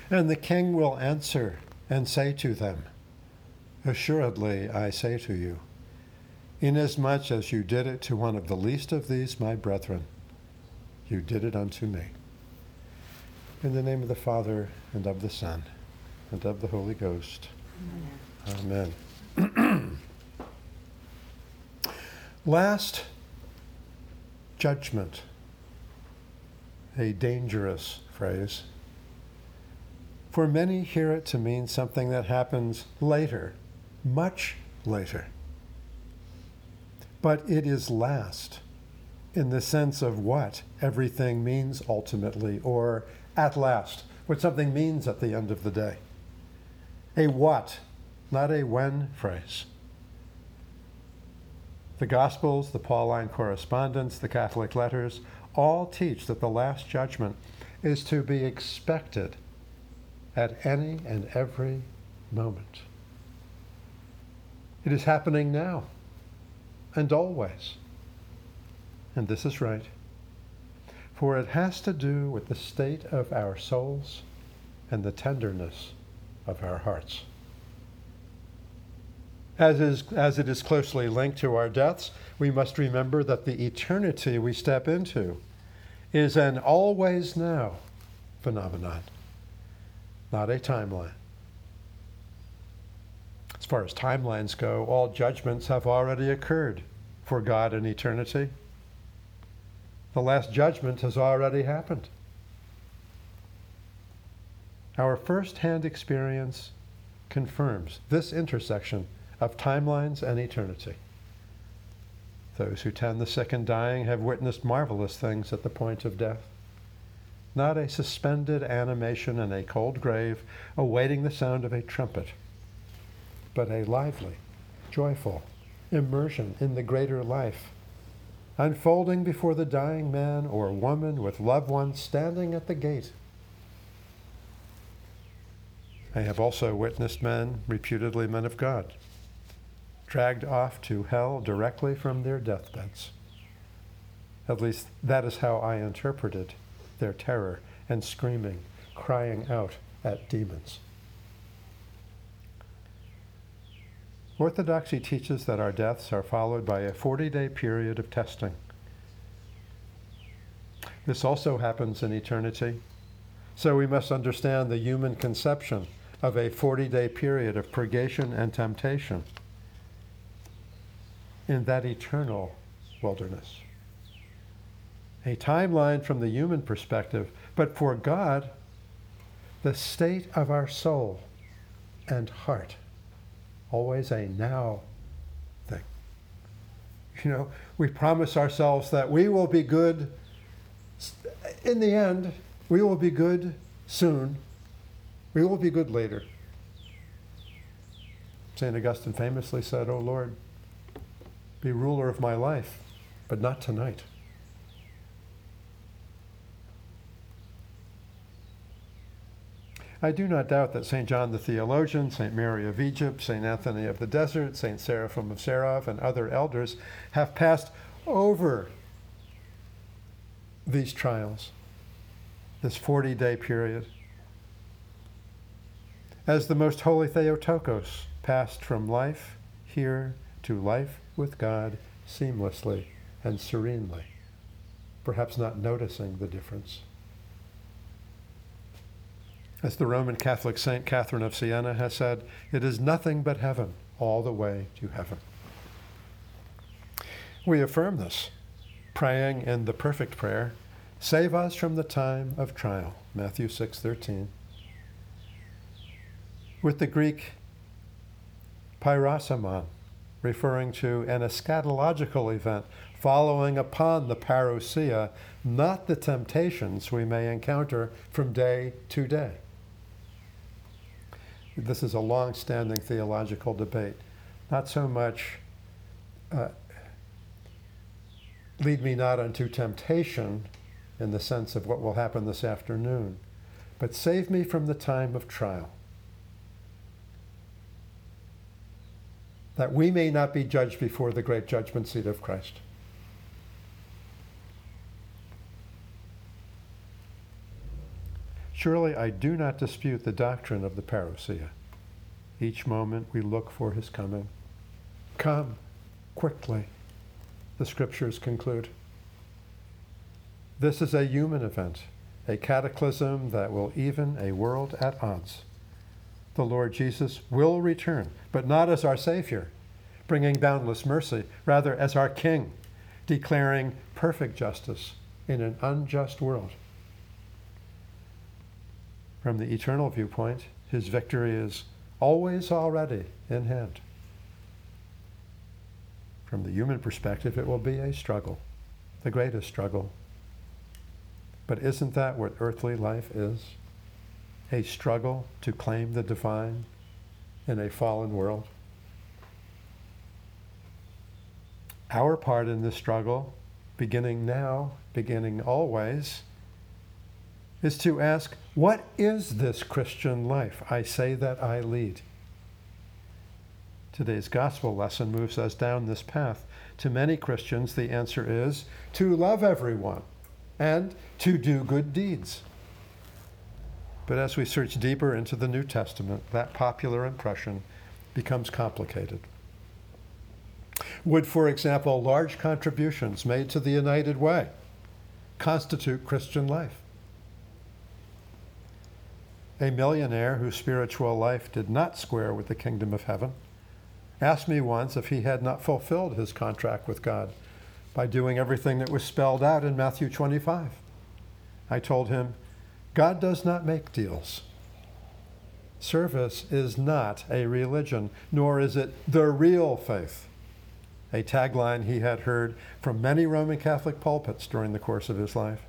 And the king will answer and say to them, Assuredly, I say to you, inasmuch as you did it to one of the least of these, my brethren, you did it unto me. In the name of the Father, and of the Son, and of the Holy Ghost. Amen. Amen. Last judgment, a dangerous phrase. For many hear it to mean something that happens later, much later. But it is last in the sense of what everything means ultimately, or at last, what something means at the end of the day. A what, not a when phrase. The Gospels, the Pauline correspondence, the Catholic letters, all teach that the Last Judgment is to be expected at any and every moment. It is happening now and always. And this is right, for it has to do with the state of our souls and the tenderness of our hearts. As it is closely linked to our deaths, we must remember that the eternity we step into is an always now phenomenon, not a timeline. As far as timelines go, all judgments have already occurred for God in eternity. The last judgment has already happened. Our first-hand experience confirms this intersection of timelines and eternity. Those who tend the sick and dying have witnessed marvelous things at the point of death. Not a suspended animation in a cold grave awaiting the sound of a trumpet, but a lively, joyful immersion in the greater life, unfolding before the dying man or woman with loved ones standing at the gate. I have also witnessed men, reputedly men of God, dragged off to hell directly from their deathbeds. At least that is how I interpreted their terror and screaming, crying out at demons. Orthodoxy teaches that our deaths are followed by a 40-day period of testing. This also happens in eternity, so we must understand the human conception of a 40-day period of purgation and temptation in that eternal wilderness. A timeline from the human perspective, but for God, the state of our soul and heart, always a now thing. You know, we promise ourselves that we will be good in the end, we will be good soon, we will be good later. St. Augustine famously said, "O Lord, be ruler of my life, but not tonight." I do not doubt that St. John the Theologian, St. Mary of Egypt, St. Anthony of the Desert, St. Seraphim of Sarov, and other elders have passed over these trials, this 40-day period, as the most holy Theotokos passed from life here to life with God seamlessly and serenely, perhaps not noticing the difference. As the Roman Catholic Saint Catherine of Siena has said, it is nothing but heaven all the way to heaven. We affirm this, praying in the perfect prayer, "Save us from the time of trial," Matthew 6:13. With the Greek peirosemon, referring to an eschatological event following upon the parousia, not the temptations we may encounter from day to day. This is a long-standing theological debate. Not so much lead me not unto temptation in the sense of what will happen this afternoon, but save me from the time of trial, that we may not be judged before the great judgment seat of Christ. Surely I do not dispute the doctrine of the parousia. Each moment we look for his coming. Come quickly, the scriptures conclude. This is a human event, a cataclysm that will even a world at odds. The Lord Jesus will return, but not as our Savior, bringing boundless mercy, rather as our King, declaring perfect justice in an unjust world. From the eternal viewpoint, his victory is always already in hand. From the human perspective, it will be a struggle, the greatest struggle. But isn't that what earthly life is? A struggle to claim the divine in a fallen world. Our part in this struggle, beginning now, beginning always, is to ask, what is this Christian life I say that I lead? Today's gospel lesson moves us down this path. To many Christians, the answer is to love everyone and to do good deeds. But as we search deeper into the New Testament, that popular impression becomes complicated. Would, for example, large contributions made to the United Way constitute Christian life? A millionaire whose spiritual life did not square with the kingdom of heaven asked me once if he had not fulfilled his contract with God by doing everything that was spelled out in Matthew 25. I told him, God does not make deals. Service is not a religion, nor is it the real faith, a tagline he had heard from many Roman Catholic pulpits during the course of his life.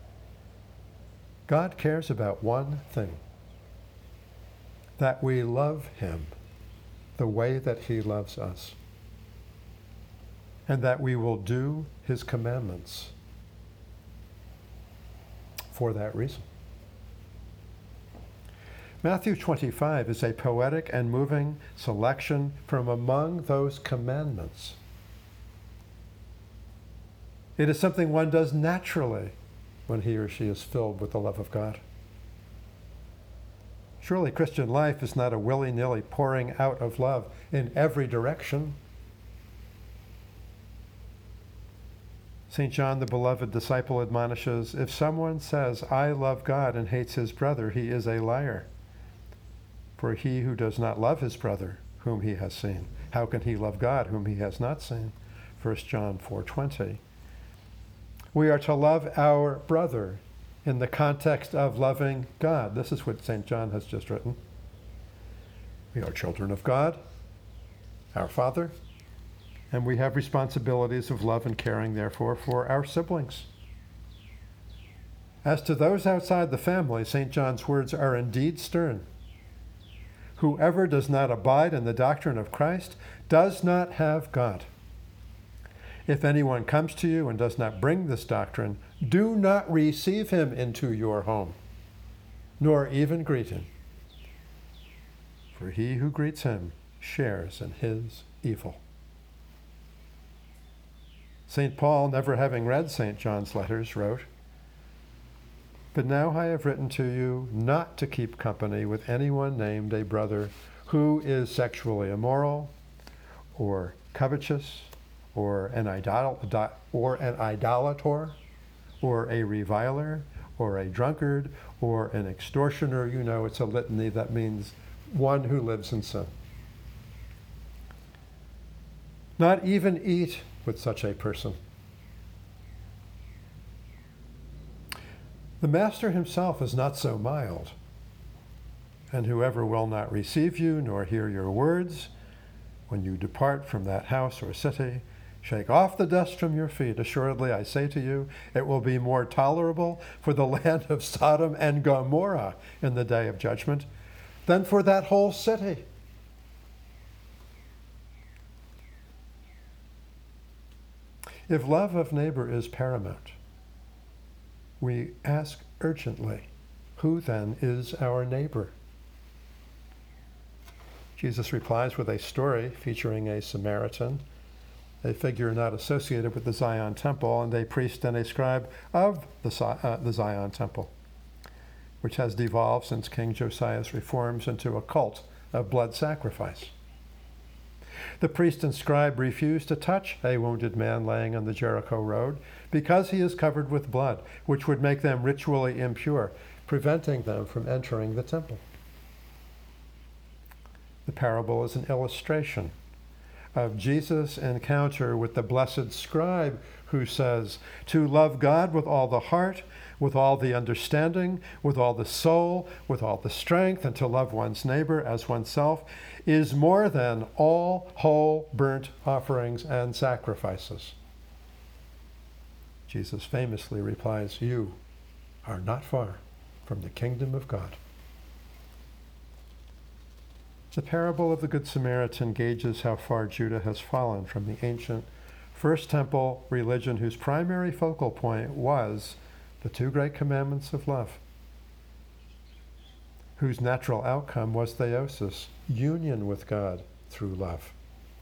God cares about one thing, that we love him the way that he loves us, and that we will do his commandments for that reason. Matthew 25 is a poetic and moving selection from among those commandments. It is something one does naturally when he or she is filled with the love of God. Surely Christian life is not a willy-nilly pouring out of love in every direction. St. John, the beloved disciple, admonishes, if someone says, I love God and hates his brother, he is a liar. For he who does not love his brother, whom he has seen, how can he love God, whom he has not seen? 1 John 4:20. We are to love our brother in the context of loving God. This is what St. John has just written. We are children of God, our Father, and we have responsibilities of love and caring, therefore, for our siblings. As to those outside the family, St. John's words are indeed stern. Whoever does not abide in the doctrine of Christ does not have God. If anyone comes to you and does not bring this doctrine, do not receive him into your home, nor even greet him. For he who greets him shares in his evil. St. Paul, never having read St. John's letters, wrote, but now I have written to you not to keep company with anyone named a brother who is sexually immoral, or covetous, or an idolator, or a reviler, or a drunkard, or an extortioner. You know, it's a litany that means one who lives in sin. Not even eat with such a person. The Master himself is not so mild. And whoever will not receive you nor hear your words, when you depart from that house or city, shake off the dust from your feet. Assuredly, I say to you, it will be more tolerable for the land of Sodom and Gomorrah in the day of judgment than for that whole city. If love of neighbor is paramount, we ask urgently, who then is our neighbor? Jesus replies with a story featuring a Samaritan, a figure not associated with the Zion temple, and a priest and a scribe of the Zion temple. which has devolved since King Josiah's reforms into a cult of blood sacrifice. The priest and scribe refused to touch a wounded man laying on the Jericho road because he is covered with blood, which would make them ritually impure, preventing them from entering the temple. The parable is an illustration of Jesus' encounter with the blessed scribe who says, to love God with all the heart, with all the understanding, with all the soul, with all the strength, and to love one's neighbor as oneself is more than all whole burnt offerings and sacrifices. Jesus famously replies, you are not far from the kingdom of God. The parable of the Good Samaritan gauges how far Judah has fallen from the ancient First Temple religion whose primary focal point was the two great commandments of love, whose natural outcome was theosis, union with God through love.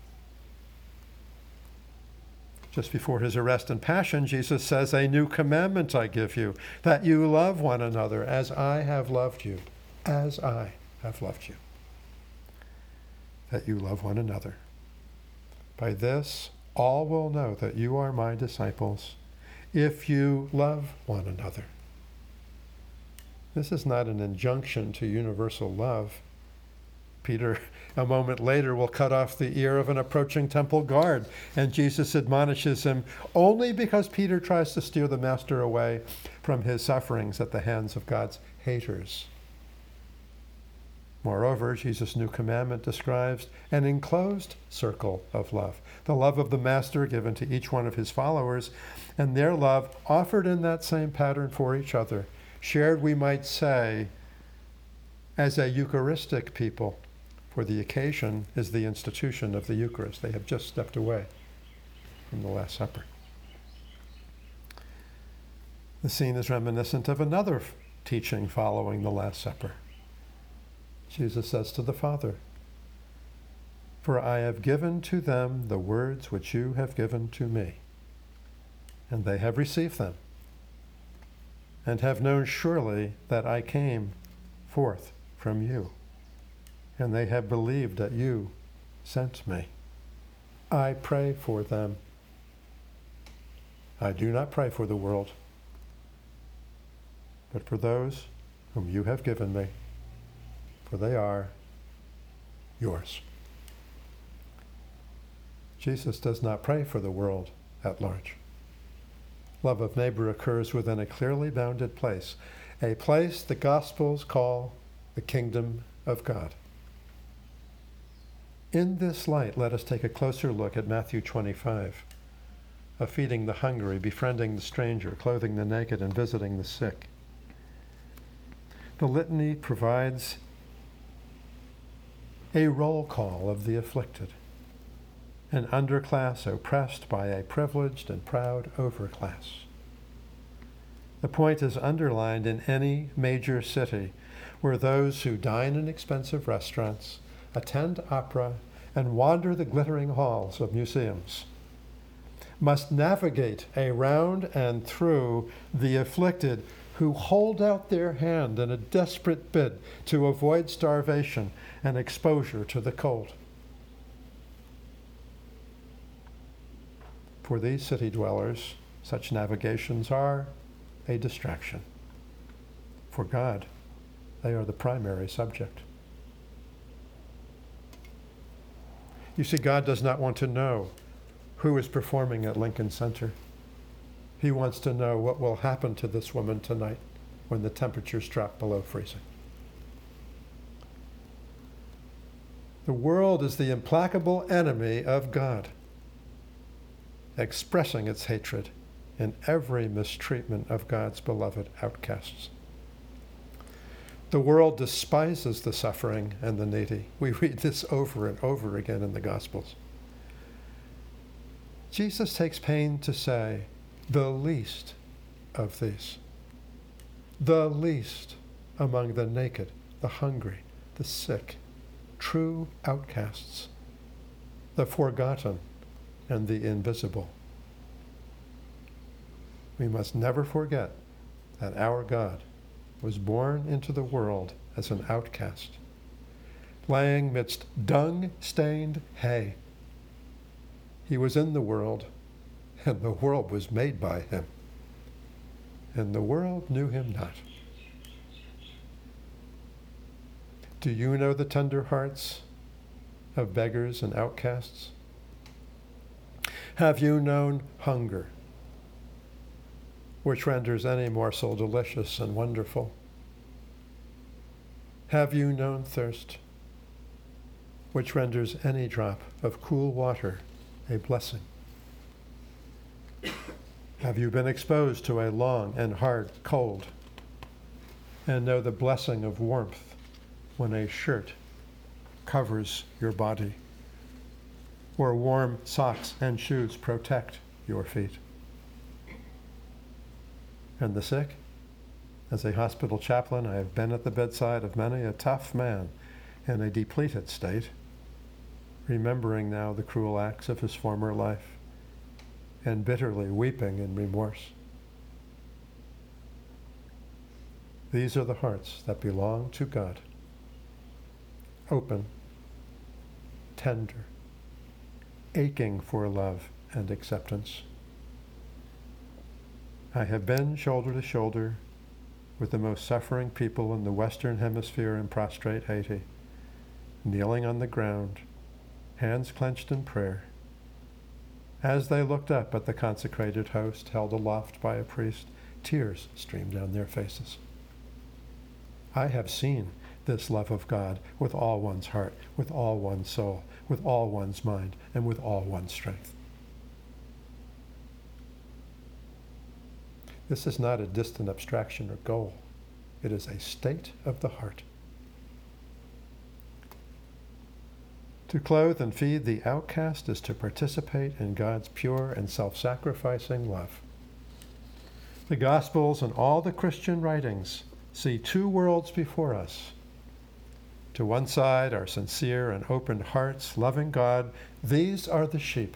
Just before his arrest and passion, Jesus says, a new commandment I give you, that you love one another as I have loved you, as I have loved you. That you love one another. By this, all will know that you are my disciples, if you love one another. This is not an injunction to universal love. Peter, a moment later, will cut off the ear of an approaching temple guard, and Jesus admonishes him only because Peter tries to steer the master away from his sufferings at the hands of God's haters. Moreover, Jesus' new commandment describes an enclosed circle of love, the love of the Master given to each one of his followers, and their love offered in that same pattern for each other, shared, we might say, as a Eucharistic people, for the occasion is the institution of the Eucharist. They have just stepped away from the Last Supper. The scene is reminiscent of another teaching following the Last Supper. Jesus says to the Father, for I have given to them the words which you have given to me, and they have received them, and have known surely that I came forth from you, and they have believed that you sent me. I pray for them. I do not pray for the world, but for those whom you have given me, for they are yours. Jesus does not pray for the world at large. Love of neighbor occurs within a clearly bounded place, a place the Gospels call the kingdom of God. In this light, let us take a closer look at Matthew 25, of feeding the hungry, befriending the stranger, clothing the naked, and visiting the sick. The litany provides a roll call of the afflicted, an underclass oppressed by a privileged and proud overclass. The point is underlined in any major city where those who dine in expensive restaurants, attend opera, and wander the glittering halls of museums must navigate around and through the afflicted who hold out their hand in a desperate bid to avoid starvation and exposure to the cold. For these city dwellers, such navigations are a distraction. For God, they are the primary subject. You see, God does not want to know who is performing at Lincoln Center. He wants to know what will happen to this woman tonight when the temperatures drop below freezing. The world is the implacable enemy of God, expressing its hatred in every mistreatment of God's beloved outcasts. The world despises the suffering and the needy. We read this over and over again in the Gospels. Jesus takes pains to say, the least of these, the least among the naked, the hungry, the sick, true outcasts, the forgotten, and the invisible. We must never forget that our God was born into the world as an outcast, lying midst dung-stained hay. He was in the world, and the world was made by him, and the world knew him not. Do you know the tender hearts of beggars and outcasts? Have you known hunger, which renders any morsel delicious and wonderful? Have you known thirst, which renders any drop of cool water a blessing? Have you been exposed to a long and hard cold, and know the blessing of warmth when a shirt covers your body, or warm socks and shoes protect your feet? And the sick? As a hospital chaplain, I have been at the bedside of many a tough man in a depleted state, remembering now the cruel acts of his former life, and bitterly weeping in remorse. These are the hearts that belong to God. Open, tender, aching for love and acceptance. I have been shoulder to shoulder with the most suffering people in the Western Hemisphere in prostrate Haiti, kneeling on the ground, hands clenched in prayer, as they looked up at the consecrated host held aloft by a priest. Tears streamed down their faces. I have seen this love of God with all one's heart, with all one's soul, with all one's mind, and with all one's strength. This is not a distant abstraction or goal. It is a state of the heart. To clothe and feed the outcast is to participate in God's pure and self-sacrificing love. The Gospels and all the Christian writings see two worlds before us. To one side are sincere and open hearts, loving God. These are the sheep.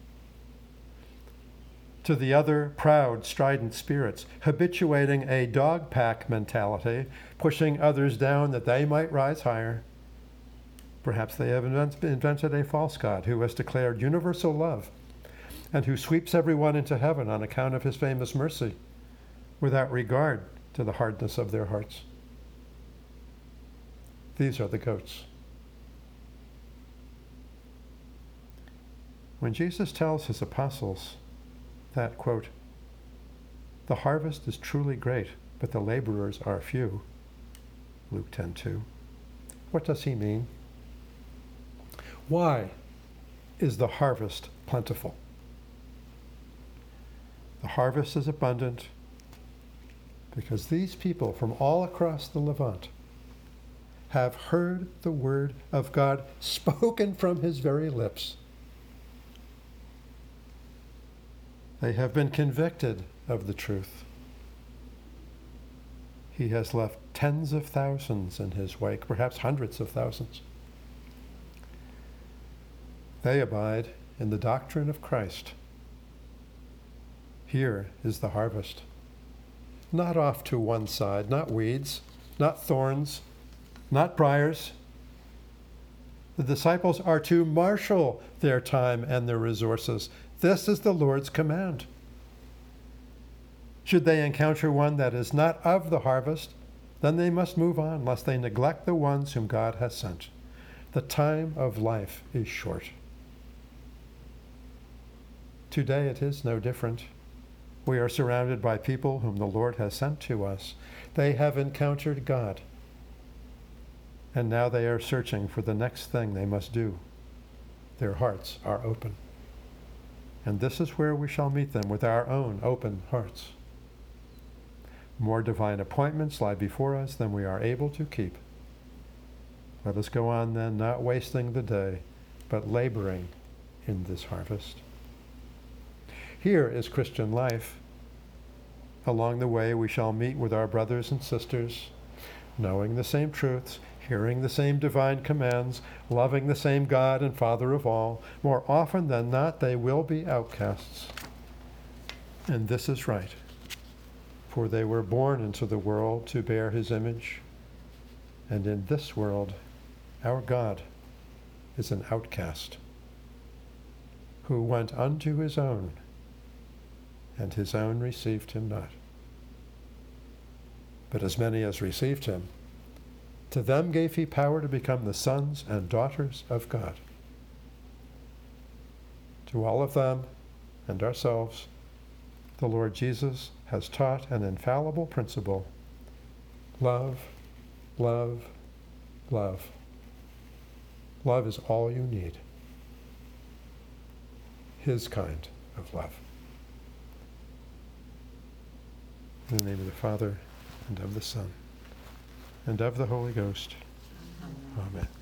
To the other, proud, strident spirits, habituating a dog pack mentality, pushing others down that they might rise higher. Perhaps they have invented a false God who has declared universal love and who sweeps everyone into heaven on account of his famous mercy, without regard to the hardness of their hearts. These are the goats. When Jesus tells his apostles that, quote, "The harvest is truly great, but the laborers are few," Luke 10:2, what does he mean? Why is the harvest plentiful? The harvest is abundant because these people from all across the Levant have heard the word of God spoken from his very lips. They have been convicted of the truth. He has left tens of thousands in his wake, perhaps hundreds of thousands. They abide in the doctrine of Christ. Here is the harvest. Not off to one side, not weeds, not thorns, not briars. The disciples are to marshal their time and their resources. This is the Lord's command. Should they encounter one that is not of the harvest, then they must move on, lest they neglect the ones whom God has sent. The time of life is short. Today it is no different. We are surrounded by people whom the Lord has sent to us. They have encountered God, and now they are searching for the next thing they must do. Their hearts are open. And this is where we shall meet them, with our own open hearts. More divine appointments lie before us than we are able to keep. Let us go on then, not wasting the day, but laboring in this harvest. Here is Christian life. Along the way, we shall meet with our brothers and sisters, knowing the same truths, hearing the same divine commands, loving the same God and Father of all. More often than not, they will be outcasts. And this is right. For they were born into the world to bear his image, and in this world our God is an outcast, who went unto his own, and his own received him not. But as many as received him, to them gave he power to become the sons and daughters of God. To all of them and ourselves, the Lord Jesus has taught an infallible principle: love, love, love. Love is all you need. His kind of love. In the name of the Father, and of the Son, and of the Holy Ghost. Amen.